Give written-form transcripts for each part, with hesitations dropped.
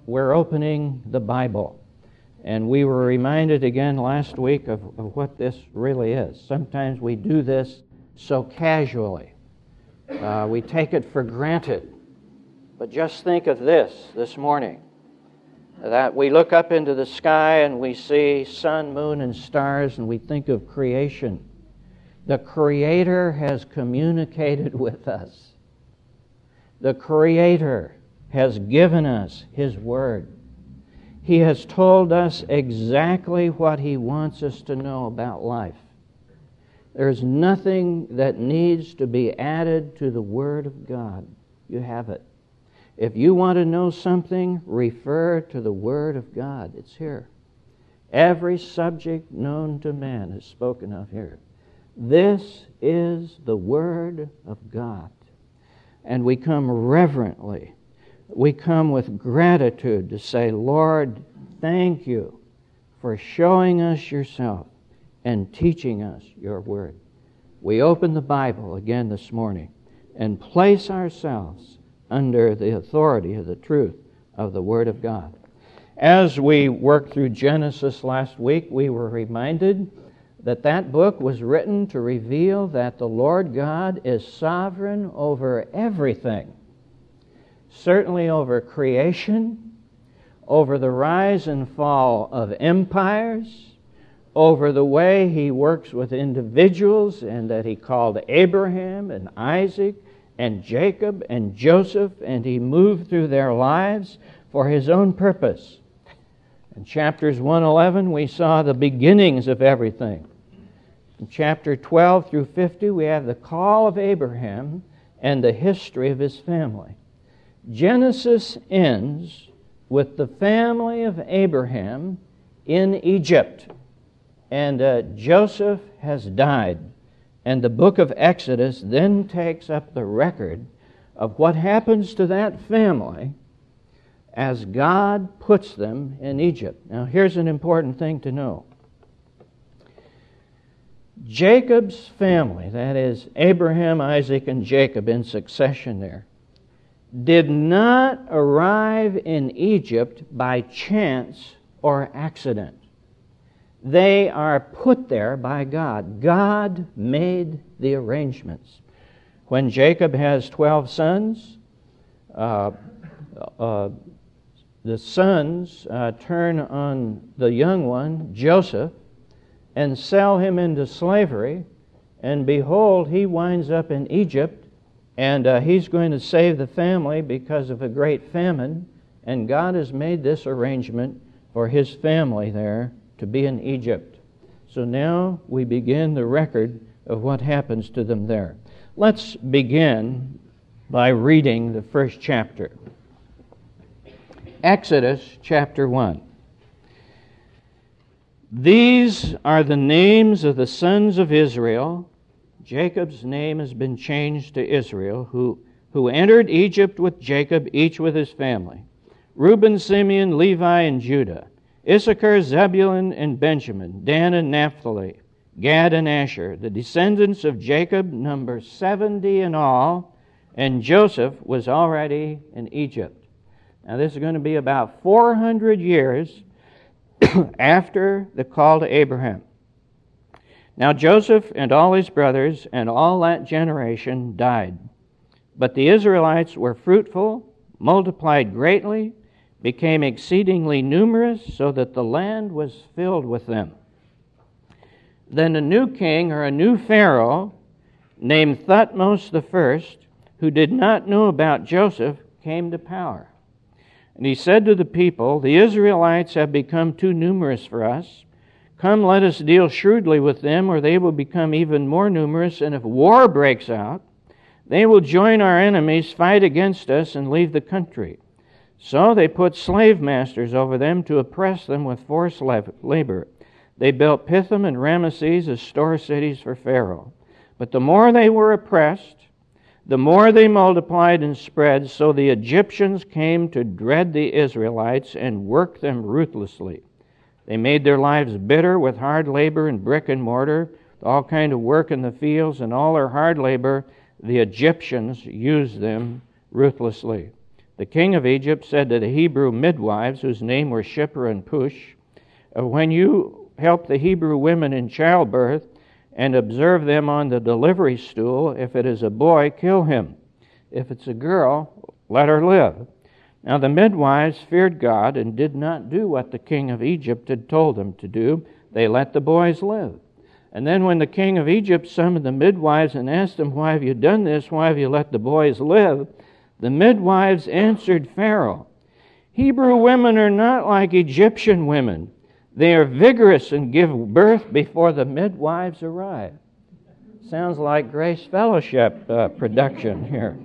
we're opening the Bible. And we were reminded again last week of what this really is. Sometimes we do this so casually. We take it for granted. But just think of this morning. That we look up into the sky and we see sun, moon, and stars, and we think of creation. The Creator has communicated with us. The Creator has given us His Word. He has told us exactly what He wants us to know about life. There's nothing that needs to be added to the Word of God. You have it. If you want to know something, refer to the Word of God. It's here. Every subject known to man is spoken of here. This is the Word of God. And we come reverently. We come with gratitude to say, Lord, thank you for showing us yourself and teaching us your Word. We open the Bible again this morning and place ourselves under the authority of the truth of the Word of God. As we worked through Genesis last week, we were reminded that that book was written to reveal that the Lord God is sovereign over everything. Certainly over creation, over the rise and fall of empires, over the way He works with individuals, and that He called Abraham and Isaac and Jacob and Joseph, and He moved through their lives for His own purpose. In chapters 1:11, we saw the beginnings of everything. In chapter 12 through 50, we have the call of Abraham and the history of his family. Genesis ends with the family of Abraham in Egypt. And Joseph has died. And the book of Exodus then takes up the record of what happens to that family as God puts them in Egypt. Now, here's an important thing to know. Jacob's family, that is Abraham, Isaac, and Jacob in succession there, did not arrive in Egypt by chance or accident. They are put there by God. God made the arrangements. When Jacob has 12 sons, the sons turn on the young one, Joseph, and sell him into slavery. And behold, he winds up in Egypt, and he's going to save the family because of a great famine. And God has made this arrangement for His family there to be in Egypt. So now we begin the record of what happens to them there. Let's begin by reading the first chapter. Exodus chapter 1. These are the names of the sons of Israel. Jacob's name has been changed to Israel, who entered Egypt with Jacob, each with his family. Reuben, Simeon, Levi, and Judah. Issachar, Zebulun, and Benjamin. Dan and Naphtali. Gad and Asher. The descendants of Jacob number 70 in all, and Joseph was already in Egypt. Now this is going to be about 400 years after the call to Abraham. Now Joseph and all his brothers and all that generation died. But the Israelites were fruitful, multiplied greatly, became exceedingly numerous, so that the land was filled with them. Then a new king, or a new Pharaoh, named Thutmose I, who did not know about Joseph, came to power. And he said to the people, "The Israelites have become too numerous for us. Come, let us deal shrewdly with them, or they will become even more numerous, and if war breaks out, they will join our enemies, fight against us, and leave the country." So they put slave masters over them to oppress them with forced labor. They built Pithom and Ramesses as store cities for Pharaoh. But the more they were oppressed, the more they multiplied and spread, so the Egyptians came to dread the Israelites and worked them ruthlessly. They made their lives bitter with hard labor and brick and mortar, all kind of work in the fields, and all their hard labor, the Egyptians used them ruthlessly. The king of Egypt said to the Hebrew midwives, whose name were Shiphrah and Push, when you help the Hebrew women in childbirth and observe them on the delivery stool, if it is a boy, kill him. If it's a girl, let her live. Now the midwives feared God and did not do what the king of Egypt had told them to do. They let the boys live. And then when the king of Egypt summoned the midwives and asked them, why have you done this? Why have you let the boys live? The midwives answered Pharaoh, Hebrew women are not like Egyptian women. They are vigorous and give birth before the midwives arrive. Sounds like Grace Fellowship production here.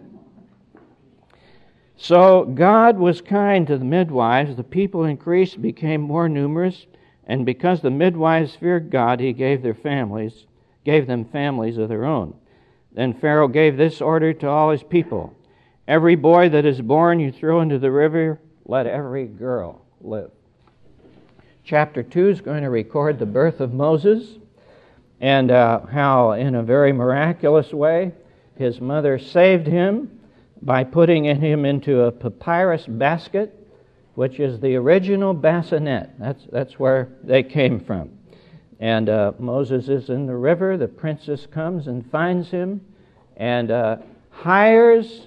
So God was kind to the midwives. The people increased, became more numerous, and because the midwives feared God, he gave them families of their own. Then Pharaoh gave this order to all his people. Every boy that is born you throw into the river, let every girl live. Chapter 2 is going to record the birth of Moses and how, in a very miraculous way, his mother saved him by putting him into a papyrus basket, which is the original bassinet. That's where they came from. And Moses is in the river. The princess comes and finds him and hires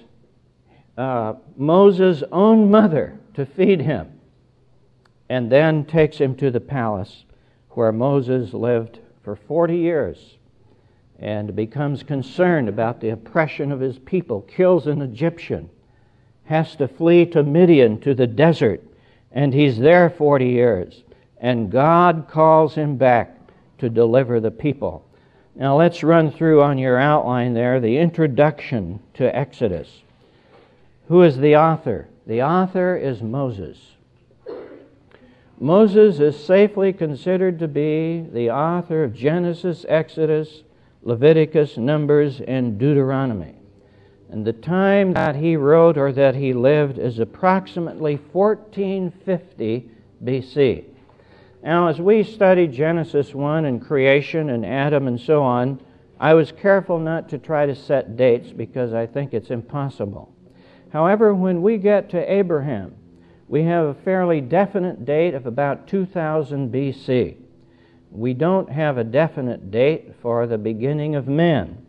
Moses' own mother to feed him, and then takes him to the palace where Moses lived for 40 years and becomes concerned about the oppression of his people, kills an Egyptian, has to flee to Midian, to the desert, and he's there 40 years. And God calls him back to deliver the people. Now let's run through on your outline there the introduction to Exodus. Who is the author? The author is Moses. Moses is safely considered to be the author of Genesis, Exodus, Leviticus, Numbers, and Deuteronomy. And the time that he wrote or that he lived is approximately 1450 BC. Now, as we studied Genesis 1 and creation and Adam and so on, I was careful not to try to set dates because I think it's impossible. However, when we get to Abraham, we have a fairly definite date of about 2000 BC. We don't have a definite date for the beginning of man.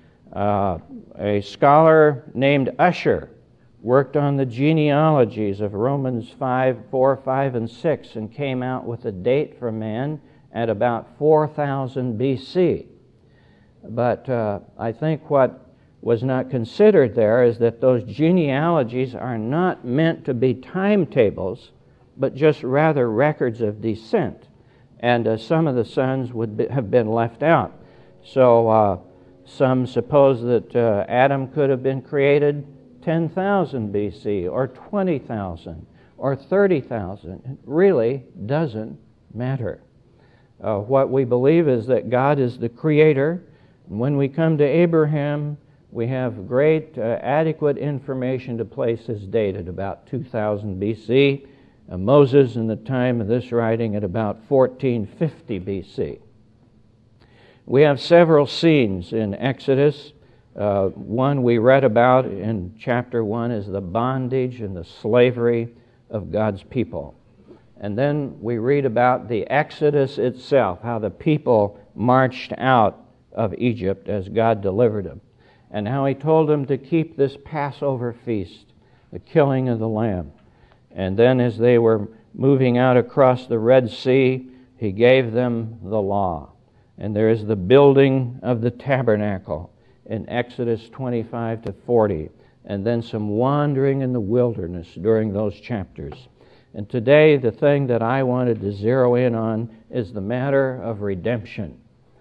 A scholar named Ussher worked on the genealogies of Romans 4, 5, and 6 and came out with a date for man at about 4000 BC. But I think what was not considered there is that those genealogies are not meant to be timetables, but just rather records of descent. And some of the sons have been left out. So some suppose that Adam could have been created 10,000 BC or 20,000 or 30,000. It really doesn't matter. What we believe is that God is the creator. And when we come to Abraham, we have great adequate information to place his date at about 2000 BC. Moses in the time of this writing at about 1450 BC. We have several scenes in Exodus. One we read about in chapter 1 is the bondage and the slavery of God's people. And then we read about the Exodus itself, how the people marched out of Egypt as God delivered them, and how he told them to keep this Passover feast, the killing of the lamb. And then as they were moving out across the Red Sea, he gave them the law. And there is the building of the tabernacle in Exodus 25 to 40, and then some wandering in the wilderness during those chapters. And today, the thing that I wanted to zero in on is the matter of redemption.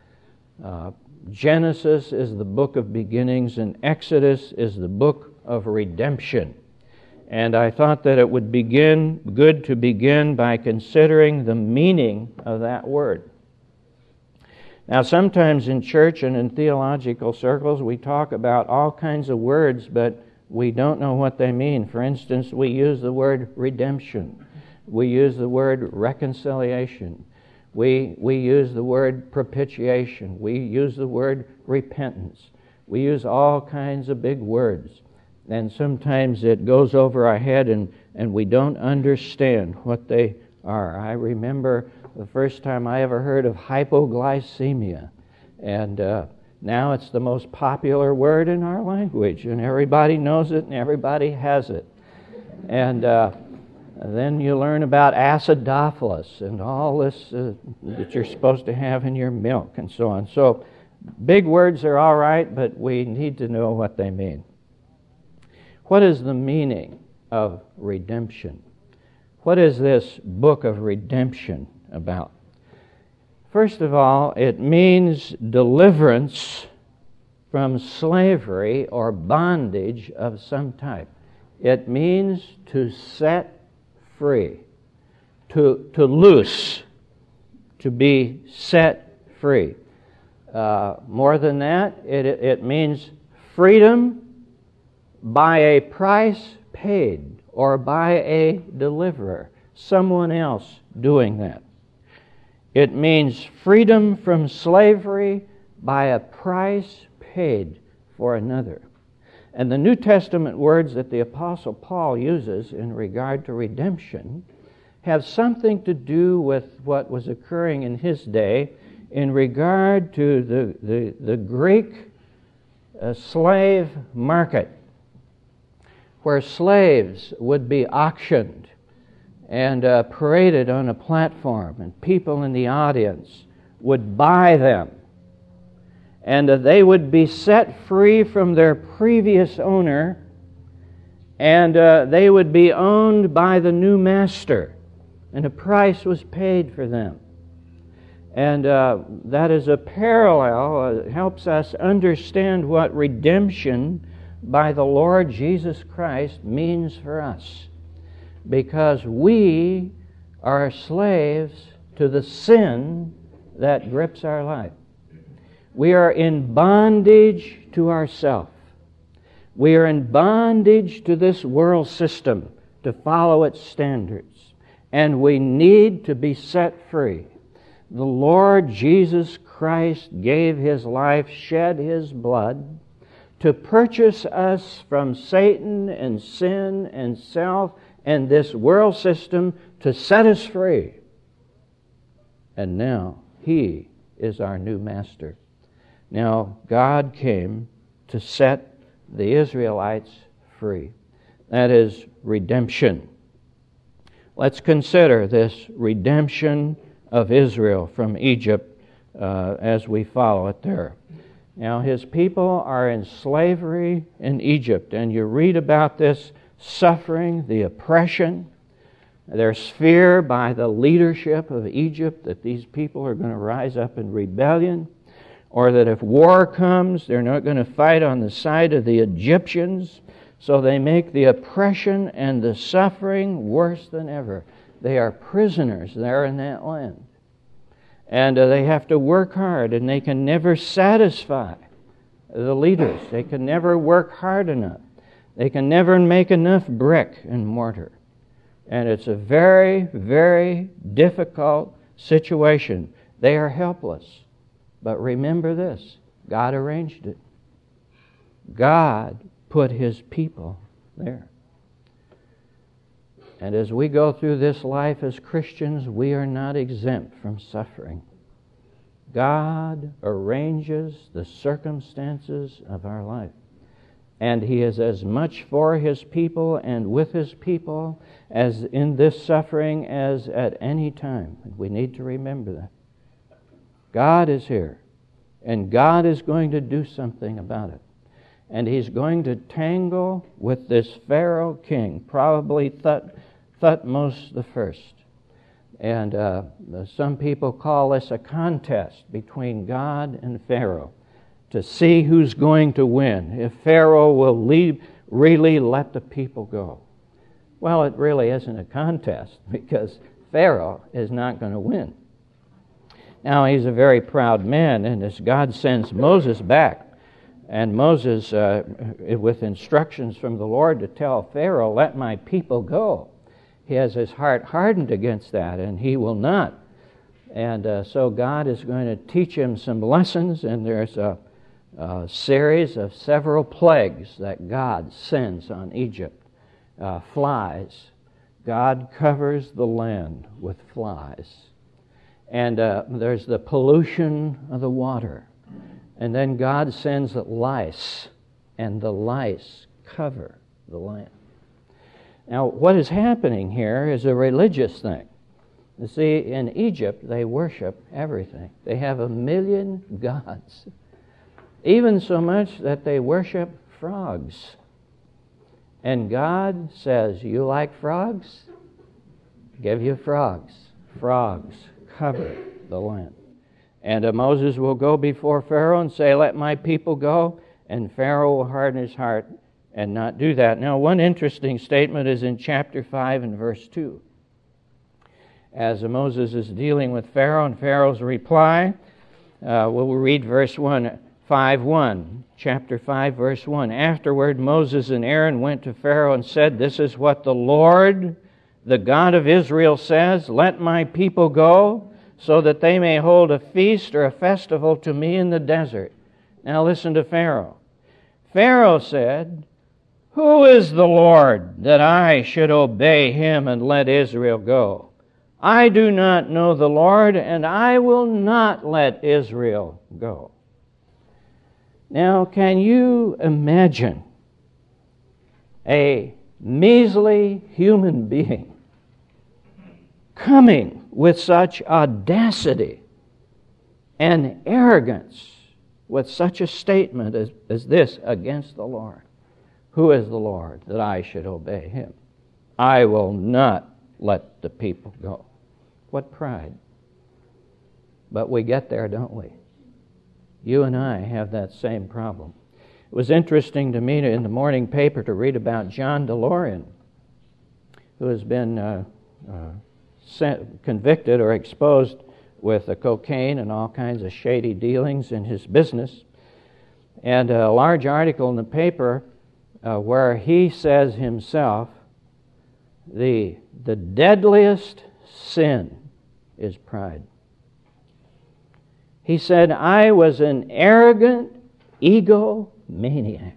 Genesis is the book of beginnings, and Exodus is the book of redemption. And I thought that it would be good to begin by considering the meaning of that word. Now, sometimes in church and in theological circles, we talk about all kinds of words, but we don't know what they mean. For instance, we use the word redemption. We use the word reconciliation. We use the word propitiation. We use the word repentance. We use all kinds of big words. and sometimes it goes over our head and we don't understand what they are. I remember the first time I ever heard of hypoglycemia, and now it's the most popular word in our language, and everybody knows it and everybody has it. And then you learn about acidophilus and all this that you're supposed to have in your milk and so on. So big words are all right, but we need to know what they mean. What is the meaning of redemption? What is this book of redemption about? First of all, it means deliverance from slavery or bondage of some type. It means to set free, to loose, to be set free. More than that, it means freedom by a price paid or by a deliverer, someone else doing that. It means freedom from slavery by a price paid for another. And the New Testament words that the Apostle Paul uses in regard to redemption have something to do with what was occurring in his day in regard to the Greek slave market, where slaves would be auctioned and paraded on a platform, and people in the audience would buy them. And they would be set free from their previous owner, and they would be owned by the new master, and a price was paid for them. And that is a parallel, helps us understand what redemption by the Lord Jesus Christ means for us. Because we are slaves to the sin that grips our life. We are in bondage to ourselves. We are in bondage to this world system to follow its standards. And we need to be set free. The Lord Jesus Christ gave His life, shed His blood, to purchase us from Satan and sin and self and this world system, to set us free. And now He is our new master. Now God came to set the Israelites free. That is redemption. Let's consider this redemption of Israel from Egypt as we follow it there. Now, His people are in slavery in Egypt, and you read about this suffering, the oppression. There's fear by the leadership of Egypt that these people are going to rise up in rebellion, or that if war comes, they're not going to fight on the side of the Egyptians. So they make the oppression and the suffering worse than ever. They are prisoners there in that land. And they have to work hard, and they can never satisfy the leaders. They can never work hard enough. They can never make enough brick and mortar. And it's a very, very difficult situation. They are helpless. But remember this, God arranged it. God put His people there. And as we go through this life as Christians, we are not exempt from suffering. God arranges the circumstances of our life. And He is as much for His people and with His people as in this suffering as at any time. We need to remember that. God is here, and God is going to do something about it. And He's going to tangle with this Pharaoh king, probably Thutmose the first. And some people call this a contest between God and Pharaoh to see who's going to win, if Pharaoh will really let the people go. Well, it really isn't a contest, because Pharaoh is not going to win. Now, he's a very proud man, and as God sends Moses back, and Moses, with instructions from the Lord to tell Pharaoh, let my people go, he has his heart hardened against that, and he will not. And so God is going to teach him some lessons, and there's series of several plagues that God sends on Egypt. Flies. God covers the land with flies. And there's the pollution of the water. And then God sends lice, and the lice cover the land. Now, what is happening here is a religious thing. You see, in Egypt, they worship everything. They have 1 million gods. Even so much that they worship frogs. And God says, you like frogs? Give you frogs. Frogs cover the land. And Moses will go before Pharaoh and say, let my people go. And Pharaoh will harden his heart and not do that. Now, one interesting statement is in chapter 5 and verse 2. As Moses is dealing with Pharaoh and Pharaoh's reply, we'll read verse 1, 5:1, chapter 5, verse 1. Afterward, Moses and Aaron went to Pharaoh and said, this is what the Lord, the God of Israel, says, let my people go, so that they may hold a feast or a festival to me in the desert. Now listen to Pharaoh. Pharaoh said, who is the Lord that I should obey him and let Israel go? I do not know the Lord, and I will not let Israel go. Now, can you imagine a measly human being coming with such audacity and arrogance with such a statement as this against the Lord? Who is the Lord that I should obey him? I will not let the people go. What pride. But we get there, don't we? You and I have that same problem. It was interesting to me in the morning paper to read about John DeLorean, who has been convicted or exposed with cocaine and all kinds of shady dealings in his business. And a large article in the paper where he says himself, the deadliest sin is pride. He said, I was an arrogant egomaniac,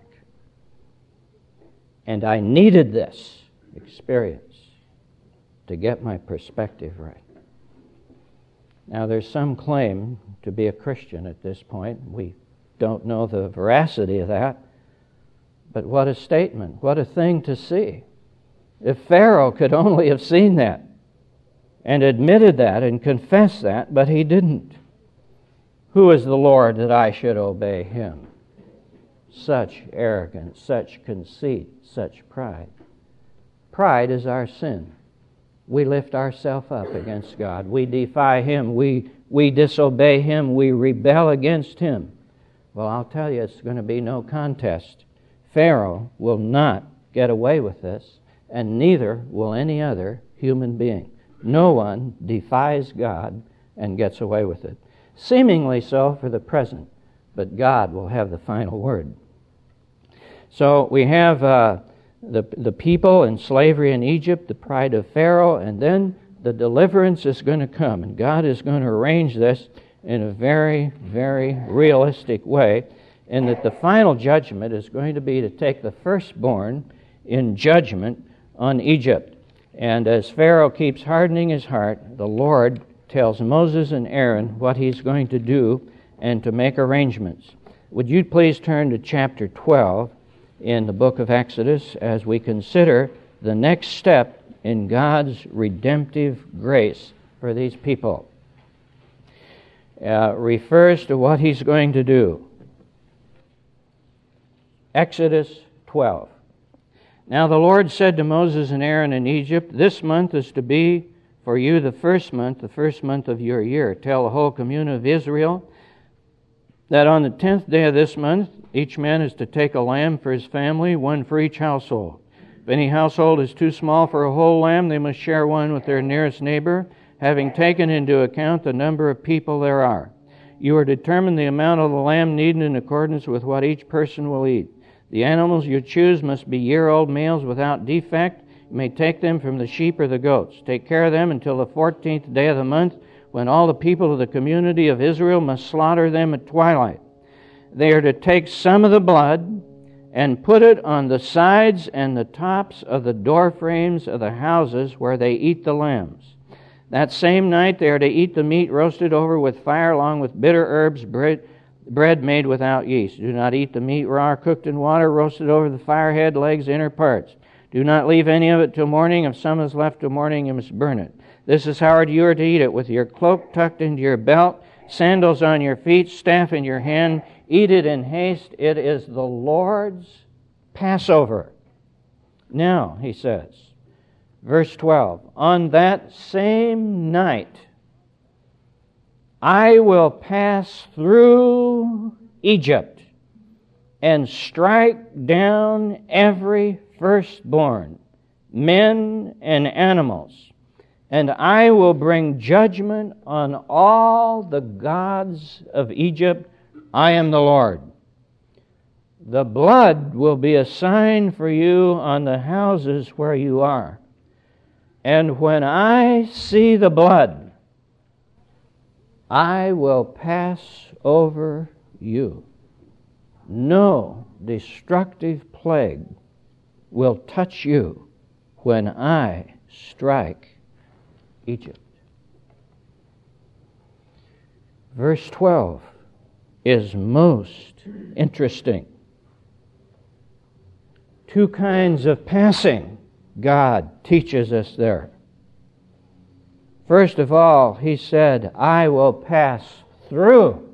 and I needed this experience to get my perspective right. Now, there's some claim to be a Christian at this point. We don't know the veracity of that. But what a statement, what a thing to see. If Pharaoh could only have seen that and admitted that and confessed that, but he didn't. Who is the Lord that I should obey him? Such arrogance, such conceit, such pride. Pride is our sin. We lift ourselves up against God. We defy him. We disobey him. We rebel against him. Well, I'll tell you, it's going to be no contest. Pharaoh will not get away with this, and neither will any other human being. No one defies God and gets away with it. Seemingly so for the present, but God will have the final word. So we have the people in slavery in Egypt, the pride of Pharaoh, and then the deliverance is going to come. And God is going to arrange this in a very, very realistic way, in that the final judgment is going to be to take the firstborn in judgment on Egypt. And as Pharaoh keeps hardening his heart, the Lord tells Moses and Aaron what he's going to do and to make arrangements. Would you please turn to chapter 12 in the book of Exodus as we consider the next step in God's redemptive grace for these people. Refers to what he's going to do. Exodus 12. Now the Lord said to Moses and Aaron in Egypt, this month is to be for you the first month of your year. Tell the whole community of Israel that on the 10th day of this month, each man is to take a lamb for his family, one for each household. If any household is too small for a whole lamb, they must share one with their nearest neighbor, having taken into account the number of people there are. You are to determine the amount of the lamb needed in accordance with what each person will eat. The animals you choose must be year-old males without defect. You may take them from the sheep or the goats. Take care of them until the 14th day of the month, when all the people of the community of Israel must slaughter them at twilight. they are to take some of the blood and put it on the sides and the tops of the door frames of the houses where they eat the lambs. That same night they are to eat the meat roasted over with fire along with bitter herbs, bread made without yeast. Do not eat the meat raw, cooked in water, roasted over the fire, head, legs, inner parts. Do not leave any of it till morning. If some is left till morning, you must burn it. This is how you are to eat it, with your cloak tucked into your belt, sandals on your feet, staff in your hand. Eat it in haste. It is the Lord's Passover. Now, he says, verse 12, on that same night I will pass through Egypt and strike down every firstborn, men and animals, and I will bring judgment on all the gods of Egypt. I am the Lord. The blood will be a sign for you on the houses where you are. And when I see the blood, I will pass over you. No destructive plague will touch you when I strike Egypt. Verse 12 is most interesting. Two kinds of passing God teaches us there. First of all, he said, I will pass through.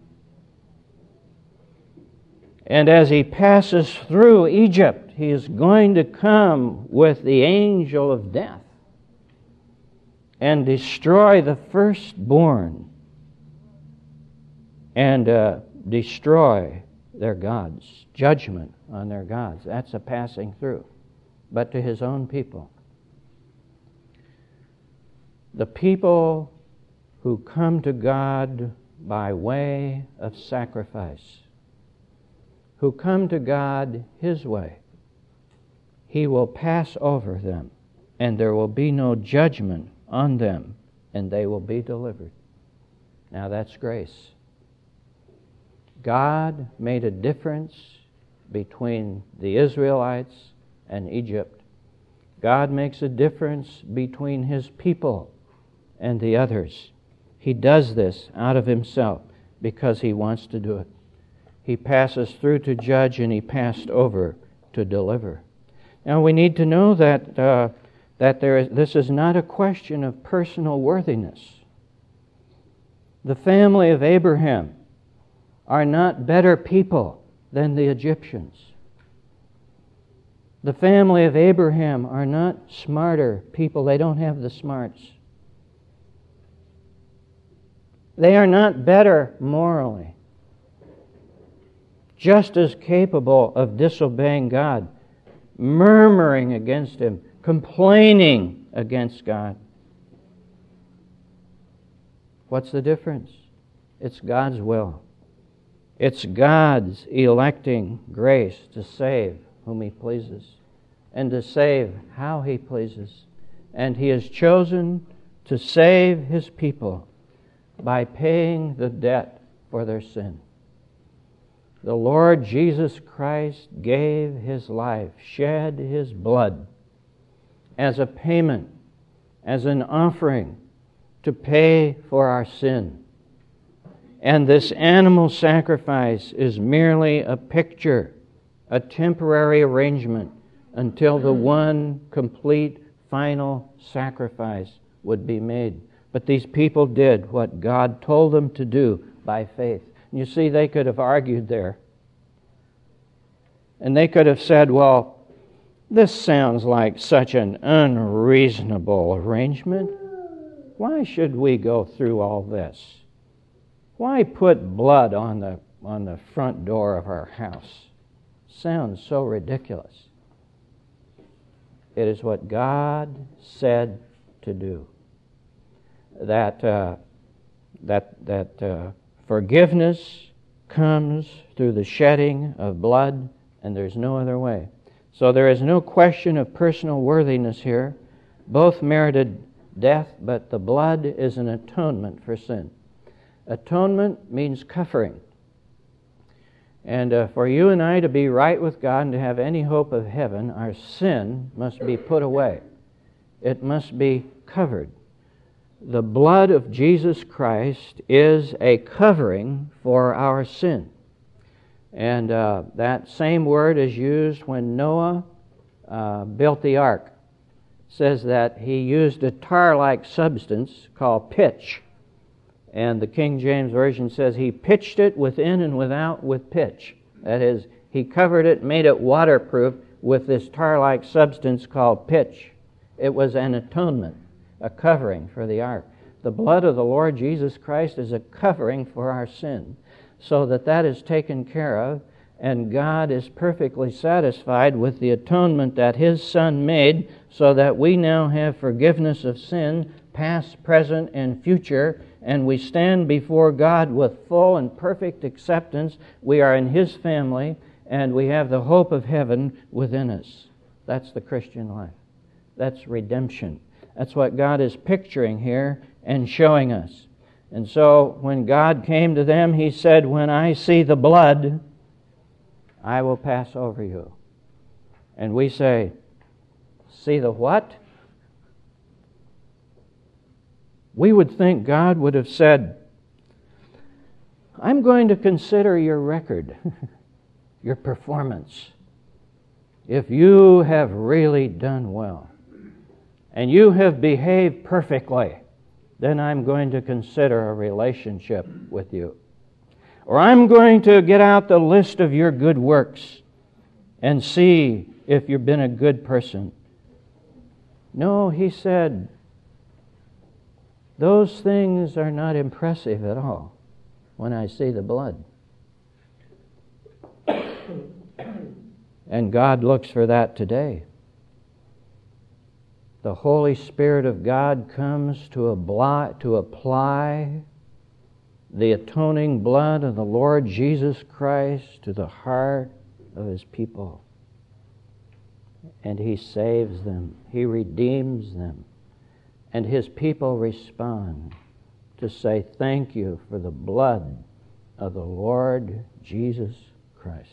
And as he passes through Egypt, he is going to come with the angel of death and destroy the firstborn and destroy their gods, judgment on their gods. That's a passing through, but to his own people. The people who come to God by way of sacrifice, who come to God his way, he will pass over them, and there will be no judgment on them, and they will be delivered. Now that's grace. God made a difference between the Israelites and Egypt. God makes a difference between his people and the others. He does this out of himself because he wants to do it. He passes through to judge, and he passed over to deliver. Now we need to know that this is not a question of personal worthiness. The family of Abraham are not better people than the Egyptians. The family of Abraham are not smarter people. They don't have the smarts. They are not better morally. Just as capable of disobeying God, murmuring against him, complaining against God. What's the difference? It's God's will. It's God's electing grace to save whom he pleases and to save how he pleases. And he has chosen to save his people by paying the debt for their sin. The Lord Jesus Christ gave his life, shed his blood as a payment, as an offering to pay for our sin. And this animal sacrifice is merely a picture, a temporary arrangement until the one complete final sacrifice would be made. But these people did what God told them to do by faith. You see, they could have argued there. And they could have said, well, this sounds like such an unreasonable arrangement. Why should we go through all this? Why put blood on the front door of our house? Sounds so ridiculous. It is what God said to do. That forgiveness comes through the shedding of blood, and there's no other way. So there is no question of personal worthiness here. Both merited death, but the blood is an atonement for sin. Atonement means covering. And for you and I to be right with God and to have any hope of heaven, our sin must be put away. It must be covered. The blood of Jesus Christ is a covering for our sin. And that same word is used when Noah built the ark. It says that he used a tar-like substance called pitch. And the King James Version says he pitched it within and without with pitch. That is, he covered it, made it waterproof with this tar-like substance called pitch. It was an atonement, a covering for the ark. The blood of the Lord Jesus Christ is a covering for our sin, so that is taken care of, and God is perfectly satisfied with the atonement that His Son made, so that we now have forgiveness of sin, past, present, and future, and we stand before God with full and perfect acceptance. We are in His family, and we have the hope of heaven within us. That's the Christian life. That's redemption. That's what God is picturing here and showing us. And so when God came to them, He said, "When I see the blood, I will pass over you." And we say, "See the what?" We would think God would have said, "I'm going to consider your record, your performance. If you have really done well, and you have behaved perfectly, then I'm going to consider a relationship with you. Or I'm going to get out the list of your good works and see if you've been a good person." No, He said, those things are not impressive at all when I see the blood. And God looks for that today. The Holy Spirit of God comes to apply the atoning blood of the Lord Jesus Christ to the heart of His people. And He saves them. He redeems them. And His people respond to say, "Thank you for the blood of the Lord Jesus Christ."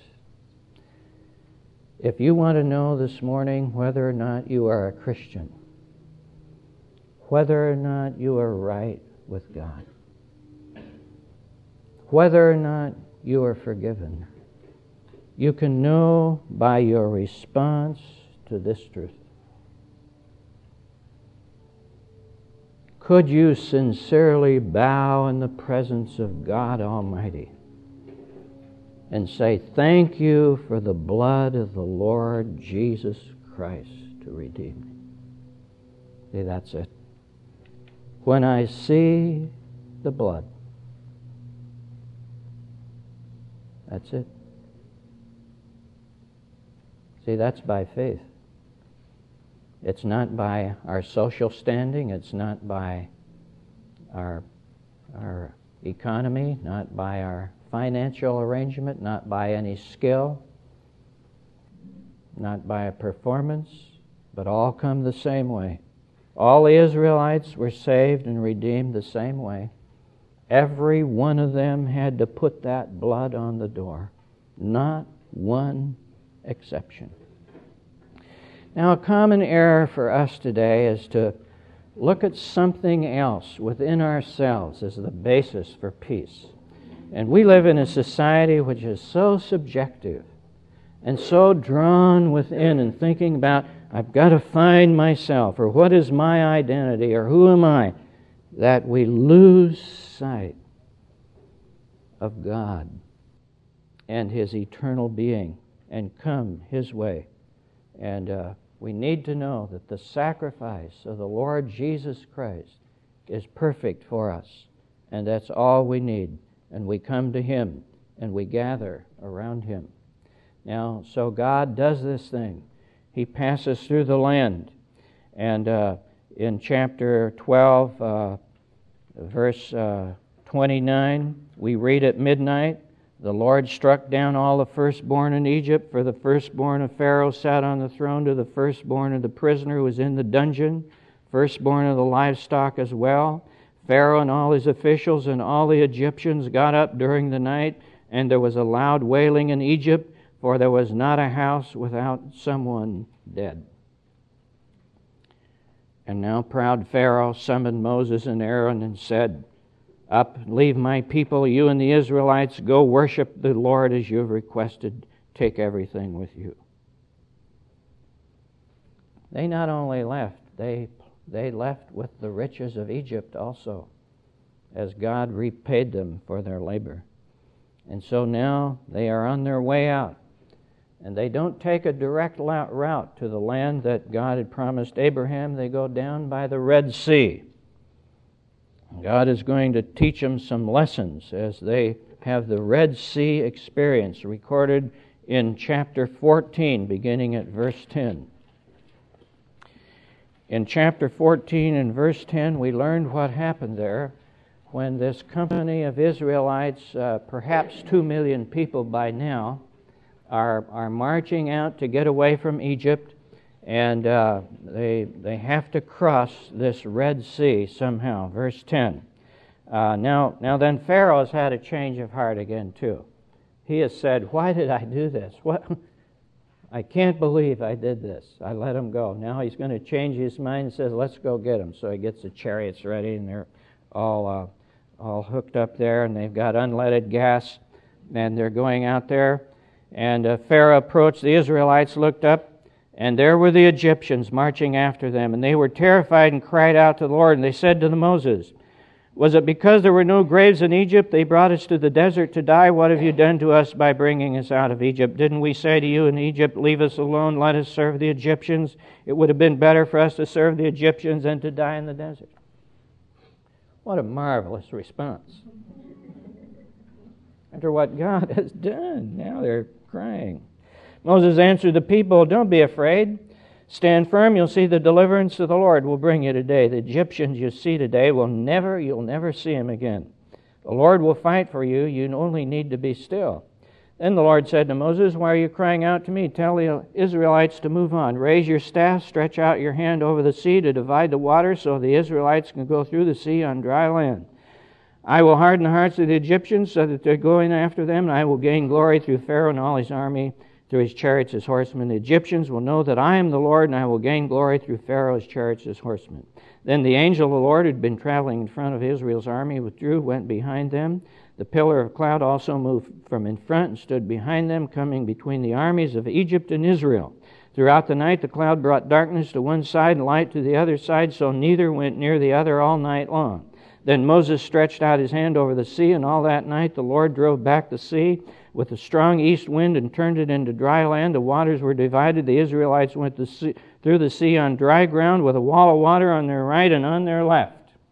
If you want to know this morning whether or not you are a Christian, whether or not you are right with God, whether or not you are forgiven, you can know by your response to this truth. Could you sincerely bow in the presence of God Almighty and say, "Thank you for the blood of the Lord Jesus Christ to redeem me"? See, that's it. When I see the blood, that's it. See, that's by faith. It's not by our social standing. It's not by our economy, not by our financial arrangement, not by any skill, not by a performance, but all come the same way. All the Israelites were saved and redeemed the same way. Every one of them had to put that blood on the door. Not one exception. Now, a common error for us today is to look at something else within ourselves as the basis for peace. And we live in a society which is so subjective and so drawn within and thinking about, I've got to find myself, or what is my identity, or who am I, that we lose sight of God and His eternal being and come His way. And we need to know that the sacrifice of the Lord Jesus Christ is perfect for us, and that's all we need. And we come to Him, and we gather around Him. Now, so God does this thing. He passes through the land. And in chapter 12, verse 29, we read at midnight, "The Lord struck down all the firstborn in Egypt, for the firstborn of Pharaoh sat on the throne to the firstborn of the prisoner who was in the dungeon, firstborn of the livestock as well. Pharaoh and all his officials and all the Egyptians got up during the night and there was a loud wailing in Egypt, for there was not a house without someone dead. And now proud Pharaoh summoned Moses and Aaron and said, Up, leave my people, you and the Israelites, go worship the Lord as you have requested. Take everything with you. They not only left, they left with the riches of Egypt also, as God repaid them for their labor. And so now they are on their way out. And they don't take a direct route to the land that God had promised Abraham. They go down by the Red Sea. God is going to teach them some lessons as they have the Red Sea experience recorded in chapter 14, beginning at verse 10. In chapter 14 and verse 10, we learned what happened there when this company of Israelites, perhaps 2 million people by now, are marching out to get away from Egypt, and they have to cross this Red Sea somehow. Verse 10. Now then Pharaoh has had a change of heart again too. He has said, why did I do this? What? I can't believe I did this. I let him go. Now he's going to change his mind and says, let's go get him. So he gets the chariots ready, and they're all hooked up there, and they've got unleaded gas, and they're going out there. And Pharaoh approached, the Israelites looked up, and there were the Egyptians marching after them. And they were terrified and cried out to the Lord. And they said to Moses, was it because there were no graves in Egypt they brought us to the desert to die? What have you done to us by bringing us out of Egypt? Didn't we say to you in Egypt, leave us alone, let us serve the Egyptians? It would have been better for us to serve the Egyptians than to die in the desert. What a marvelous response. After what God has done, now they're crying. Moses answered the people, don't be afraid. Stand firm, you'll see the deliverance of the Lord will bring you today. The Egyptians you see today you'll never see them again. The Lord will fight for you, you only need to be still. Then the Lord said to Moses, why are you crying out to me? Tell the Israelites to move on. Raise your staff, stretch out your hand over the sea to divide the water so the Israelites can go through the sea on dry land. I will harden the hearts of the Egyptians so that they're going after them, and I will gain glory through Pharaoh and all his army, through his chariots, his horsemen. The Egyptians will know that I am the Lord, and I will gain glory through Pharaoh, his chariots, his horsemen. Then the angel of the Lord, who had been traveling in front of Israel's army, withdrew, went behind them. The pillar of cloud also moved from in front and stood behind them, coming between the armies of Egypt and Israel. Throughout the night the cloud brought darkness to one side and light to the other side, so neither went near the other all night long. Then Moses stretched out his hand over the sea, and all that night the Lord drove back the sea with a strong east wind and turned it into dry land. The waters were divided. The Israelites went through the sea on dry ground with a wall of water on their right and on their left.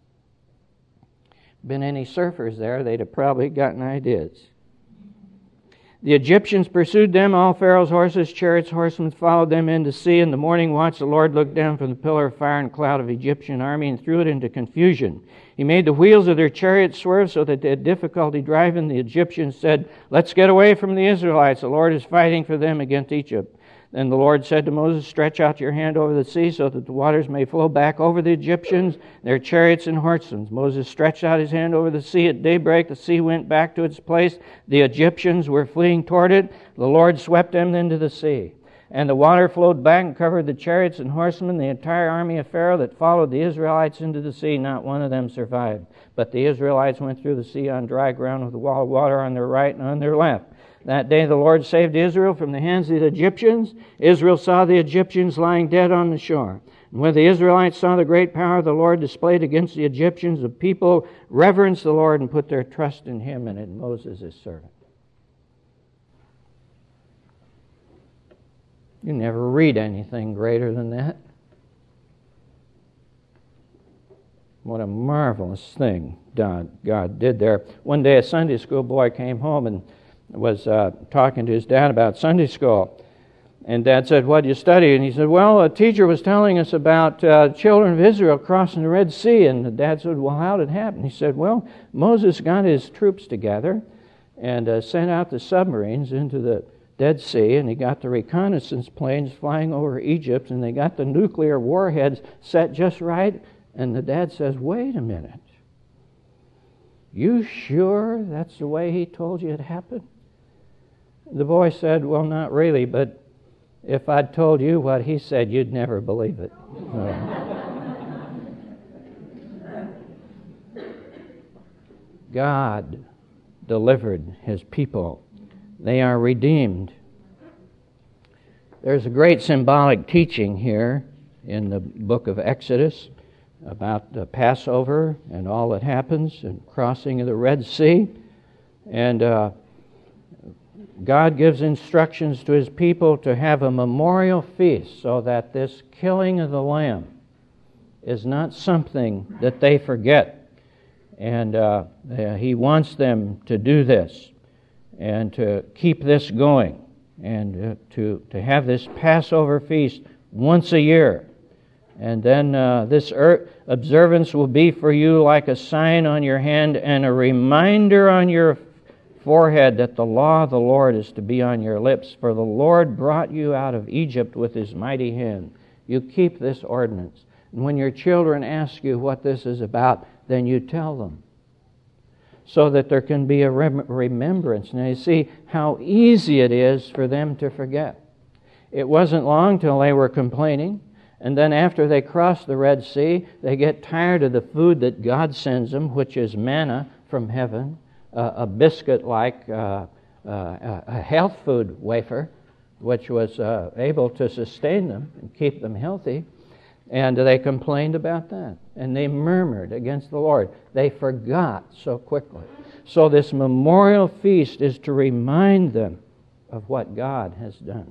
Been any surfers there, they'd have probably gotten ideas. The Egyptians pursued them. All Pharaoh's horses, chariots, horsemen followed them into the sea. In the morning watch, the Lord looked down from the pillar of fire and cloud of the Egyptian army and threw it into confusion. He made the wheels of their chariots swerve so that they had difficulty driving. The Egyptians said, let's get away from the Israelites. The Lord is fighting for them against Egypt. Then the Lord said to Moses, stretch out your hand over the sea so that the waters may flow back over the Egyptians, their chariots and horsemen. Moses stretched out his hand over the sea. At daybreak, the sea went back to its place. The Egyptians were fleeing toward it. The Lord swept them into the sea. And the water flowed back and covered the chariots and horsemen, the entire army of Pharaoh that followed the Israelites into the sea. Not one of them survived. But the Israelites went through the sea on dry ground with a wall of water on their right and on their left. That day the Lord saved Israel from the hands of the Egyptians. Israel saw the Egyptians lying dead on the shore. And when the Israelites saw the great power of the Lord displayed against the Egyptians, the people reverenced the Lord and put their trust in Him and in Moses his servant. You never read anything greater than that. What a marvelous thing God did there. One day a Sunday school boy came home and was talking to his dad about Sunday school. And Dad said, what do you study? And he said, well, a teacher was telling us about children of Israel crossing the Red Sea. And the dad said, well, how did it happen? He said, well, Moses got his troops together and sent out the submarines into the Dead Sea, and he got the reconnaissance planes flying over Egypt, and they got the nuclear warheads set just right. And the dad says, wait a minute. You sure that's the way he told you it happened? The boy said, "Well, not really, but if I'd told you what he said, you'd never believe it." God delivered His people. They are redeemed. There's a great symbolic teaching here in the book of Exodus about the Passover and all that happens and crossing of the Red Sea. And God gives instructions to His people to have a memorial feast so that this killing of the lamb is not something that they forget. And He wants them to do this and to keep this going and to have this Passover feast once a year. And then this observance will be for you like a sign on your hand and a reminder on your forehead that the law of the Lord is to be on your lips. For the Lord brought you out of Egypt with His mighty hand. You keep this ordinance. And when your children ask you what this is about, then you tell them, so that there can be a remembrance. Now you see how easy it is for them to forget. It wasn't long till they were complaining, and then after they cross the Red Sea, they get tired of the food that God sends them, which is manna from heaven, a biscuit-like a health food wafer, which was able to sustain them and keep them healthy. And they complained about that. And they murmured against the Lord. They forgot so quickly. So this memorial feast is to remind them of what God has done.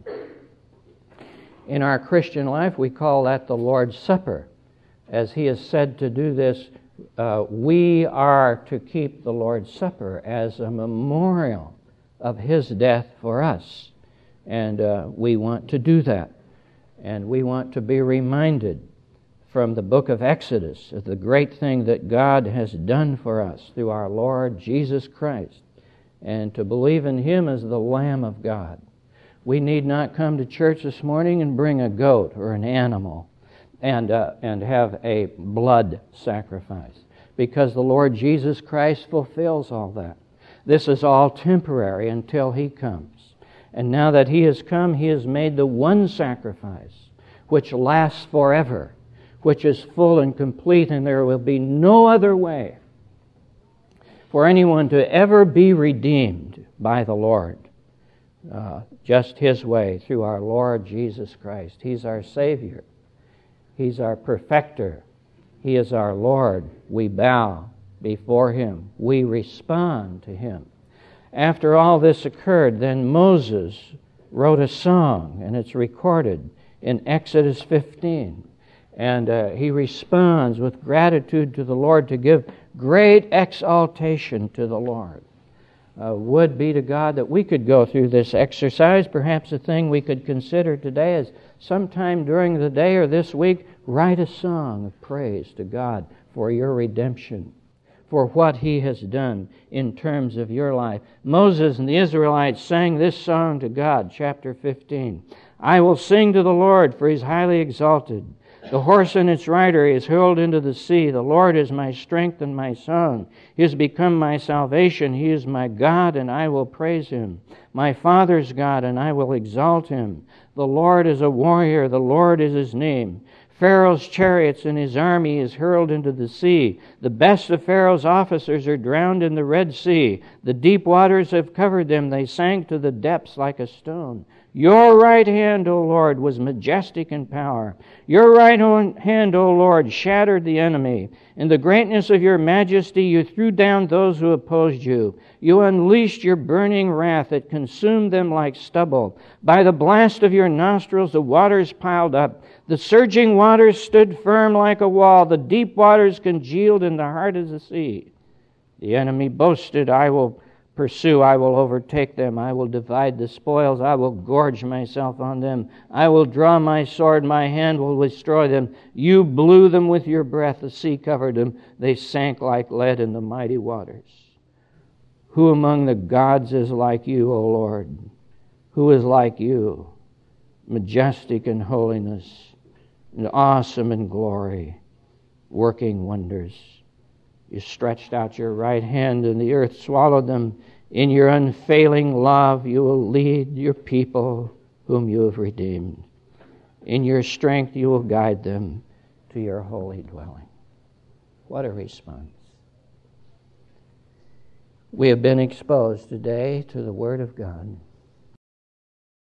In our Christian life, we call that the Lord's Supper. As He is said to do this, we are to keep the Lord's Supper as a memorial of His death for us. And we want to do that. And we want to be reminded from the book of Exodus of the great thing that God has done for us through our Lord Jesus Christ, and to believe in Him as the Lamb of God. We need not come to church this morning and bring a goat or an animal and have a blood sacrifice, because the Lord Jesus Christ fulfills all that. This is all temporary until He comes. And now that He has come, He has made the one sacrifice which lasts forever, which is full and complete, and there will be no other way for anyone to ever be redeemed by the Lord. Just His way, through our Lord Jesus Christ. He's our Savior. He's our perfecter. He is our Lord. We bow before Him. We respond to Him. After all this occurred, then Moses wrote a song, and it's recorded in Exodus 15. And he responds with gratitude to the Lord to give great exaltation to the Lord. Would be to God that we could go through this exercise. Perhaps a thing we could consider today is sometime during the day or this week, write a song of praise to God for your redemption, for what He has done in terms of your life. Moses and the Israelites sang this song to God, chapter 15. I will sing to the Lord, for He's highly exalted. The horse and its rider is hurled into the sea. The Lord is my strength and my song. He has become my salvation. He is my God, and I will praise Him. My Father's God, and I will exalt Him. The Lord is a warrior. The Lord is His name. Pharaoh's chariots and his army is hurled into the sea. The best of Pharaoh's officers are drowned in the Red Sea. The deep waters have covered them. They sank to the depths like a stone. Your right hand, O Lord, was majestic in power. Your right hand, O Lord, shattered the enemy. In the greatness of your majesty, you threw down those who opposed you. You unleashed your burning wrath. It consumed them like stubble. By the blast of your nostrils, the waters piled up. The surging waters stood firm like a wall. The deep waters congealed in the heart of the sea. The enemy boasted, I will pursue, I will overtake them, I will divide the spoils, I will gorge myself on them, I will draw my sword, my hand will destroy them. You blew them with your breath, the sea covered them, they sank like lead in the mighty waters. Who among the gods is like you, O Lord? Who is like you, majestic in holiness, and awesome in glory, working wonders? You stretched out your right hand, and the earth swallowed them In your unfailing love, you will lead your people whom you have redeemed. In your strength, you will guide them to your holy dwelling. What a response. We have been exposed today to the Word of God.